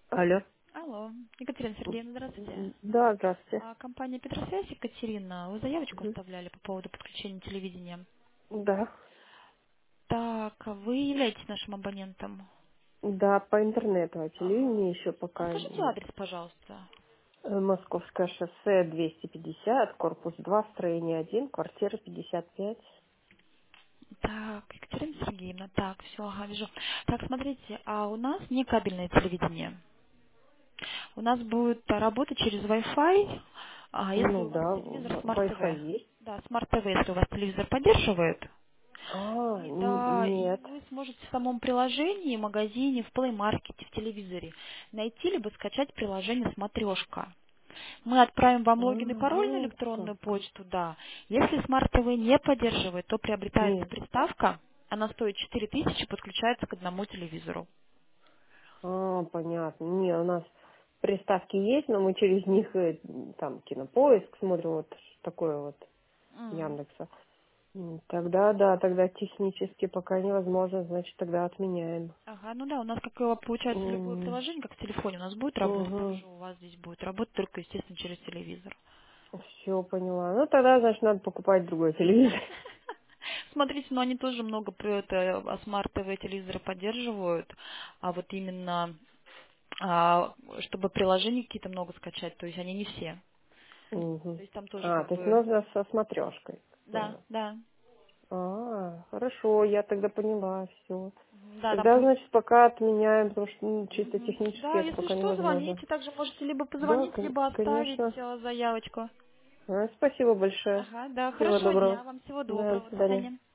Алло. Алло, Екатерина Сергеевна, здравствуйте. Да, здравствуйте. Компания Петросвязь, Екатерина, вы заявочку Мгм. оставляли по поводу подключения телевидения. Да. Так, а вы являетесь нашим абонентом? Да, по интернету, а Ага. телевидение еще А пока скажите нет. адрес, пожалуйста. Московское шоссе 250, корпус 2, строение 1, квартира 55. Так, Екатерина Сергеевна, так, все, ага, вижу. Так, смотрите, а у нас не кабельное телевидение. У нас будет работать через Wi-Fi, если Ну у вас да, телевизор Smart Wi-Fi TV. есть. Да, Smart TV, если у вас телевизор поддерживает. И да, и Нет. вы сможете в самом приложении, в магазине, в Play Market, в телевизоре найти либо скачать приложение «Смотрешка». Мы отправим вам логин и пароль на Вот электронную как. почту, да. Если Smart TV не поддерживает, то приобретается Нет. приставка, она стоит 4000, подключается к одному телевизору. Понятно. Не, у нас приставки есть, но мы через них там Кинопоиск смотрим, вот такое вот М. Яндекса. Тогда, да, тогда технически пока невозможно, значит, тогда отменяем. Ага, ну да, у нас как получается любое приложение, как в телефоне, у нас будет работать, так Угу. же у вас здесь будет работать, только, естественно, через телевизор. Все поняла. Ну, тогда, значит, надо покупать другой телевизор. Смотрите, но они тоже много смарт ТВ телевизоры поддерживают, а вот именно чтобы приложений какие-то много скачать, то есть они не все. Угу. То есть там тоже как То есть бы нужно со смотрешкой. да, да. Хорошо, я тогда поняла, все. Да, там Тогда, будет. значит, пока отменяем, потому что чисто Мгм. технически Да, это если пока что, невозможно. звоните, также можете либо Да, позвонить, либо оставить конечно. заявочку. Спасибо большое. Ага, да, Всего хорошего доброго. дня, вам всего Да, доброго, до до свидания. свидания.